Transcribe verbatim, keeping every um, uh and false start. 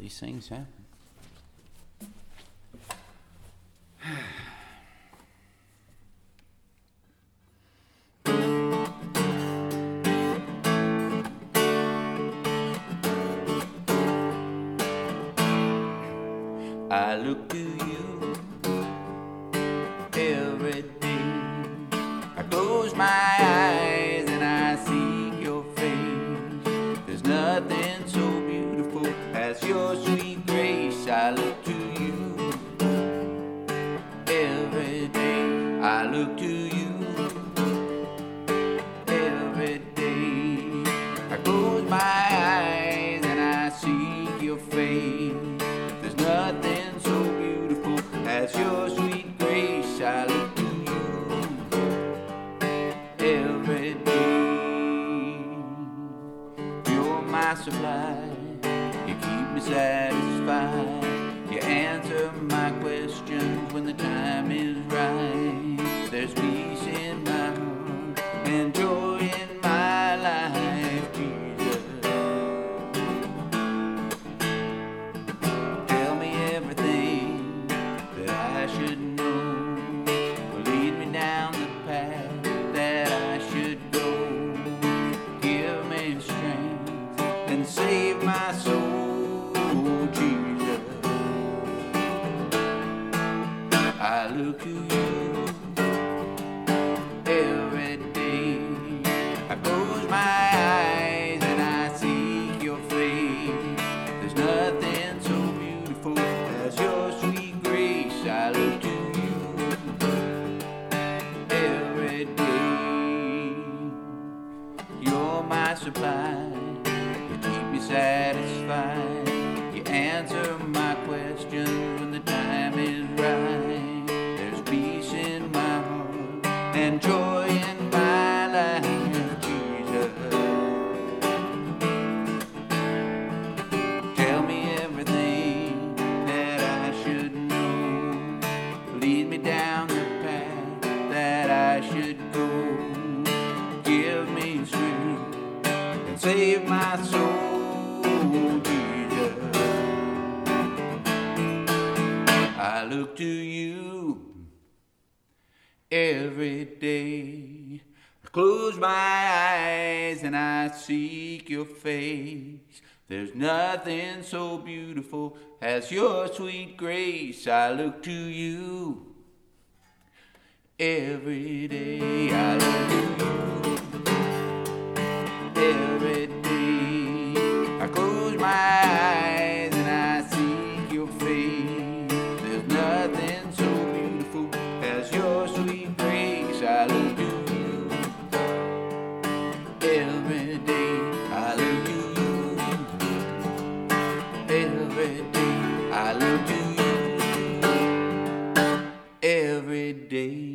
these things happen. I look to you every day. I close my eyes and I see your face. There's nothing so beautiful as your sweet grace. I look to you every day. I look to you every day. I close my eyes and I see your face. There's nothing so beautiful as your sweet grace. I look to you every day. You're my supply. You keep me satisfied. You answer my questions when the time is right. There's peace in my heart and joy in my life, Jesus. Tell me everything that I should know. Lead me down the path that I should go. Give me strength and save my soul, Jesus. I look to you every day. I close my eyes and I seek your face. There's nothing so beautiful as your sweet grace. I look to you every day. You're my supply. You keep me satisfied. You answer my questions when the time is right. There's peace in my heart and joy in my life, Jesus. Tell me everything that I should know. Lead me down the path that I should go. Give me strength and save my soul, Jesus. I look to you every day. I close my eyes and I seek your face. There's nothing so beautiful as your sweet grace. I look to you every day. I look to you every day. I close my eyes and I seek your face. There's nothing so beautiful as your sweet grace. I look to you every day. I look to you every day. I look to you every day.